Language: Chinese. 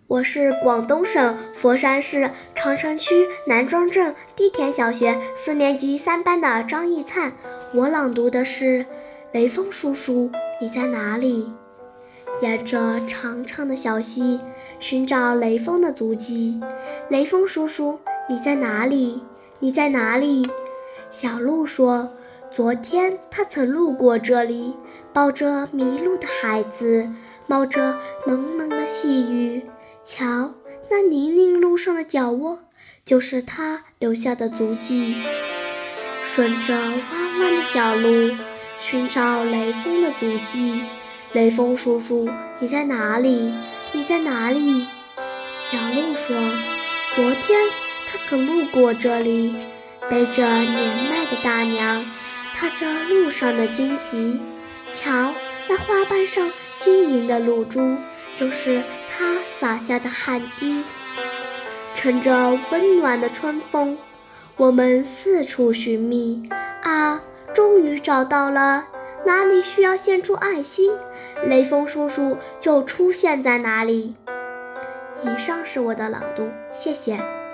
我是广东省佛山市长城区南庄镇地田小学4年级3班的张艺灿。我朗读的是雷锋叔叔，你在哪里？沿着长长的小溪，寻找雷锋的足迹。雷锋叔叔，你在哪里？你在哪里？小鹿说，昨天他曾路过这里，抱着迷路的孩子，冒着蒙蒙的细雨。瞧，那泥泞路上的脚窝，就是他留下的足迹。顺着弯弯的小路，寻找雷锋的足迹。雷锋叔叔，你在哪里？你在哪里？小鹿说，昨天他曾路过这里，背着年迈的大娘，踏着路上的荆棘。瞧，那花瓣上晶莹的露珠，就是他洒下的汗滴。乘着温暖的春风，我们四处寻觅啊，终于找到了，哪里需要献出爱心，雷锋叔叔就出现在哪里。以上是我的朗读，谢谢。